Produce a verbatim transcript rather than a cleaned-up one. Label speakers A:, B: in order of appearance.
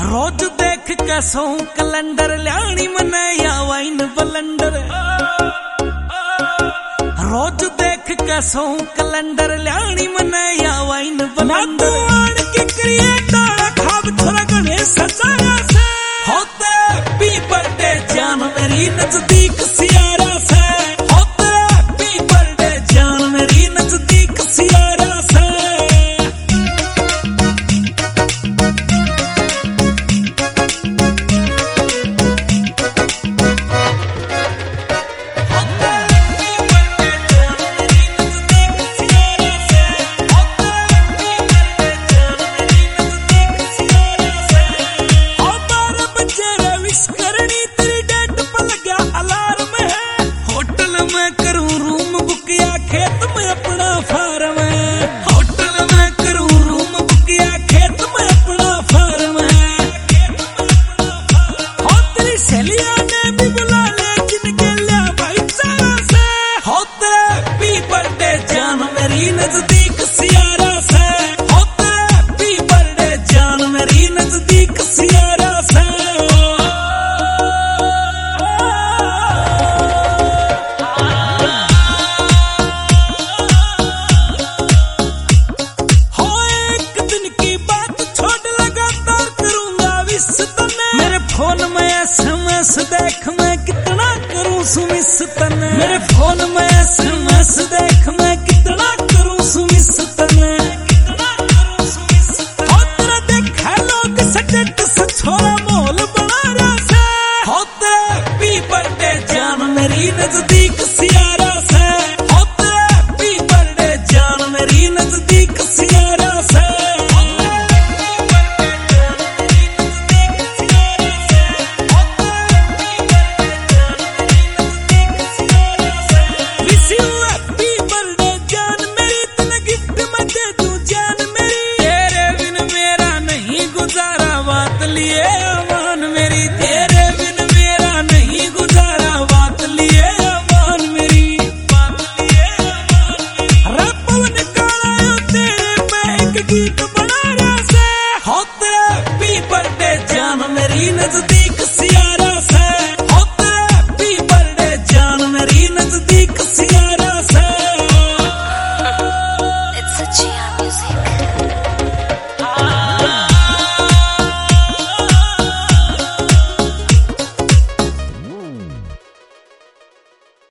A: रोज देख कैसो कैलेंडर ल्याणी मने या वाइन बलंडर। रोज देख कैसो कैलेंडर ल्याणी मने या वाइन बलंडर। की क्रिए डाला खाब थोड़ा गणेश सजाया से होते हैप्पी बर्थडे जान मेरी नजदीक सियारा से। होते हैप्पी बर्थडे जान मेरी नजदीक सियारा से। खेत में अपना फार्म है, होटल में करूं रूम बुक या खेत में अपना फार्म है। हो तेरी सहेलियां ने भी बुला ले जिनके लिया भाईचारा से। होते हैप्पी बर्थडे जान मेरी नजदीक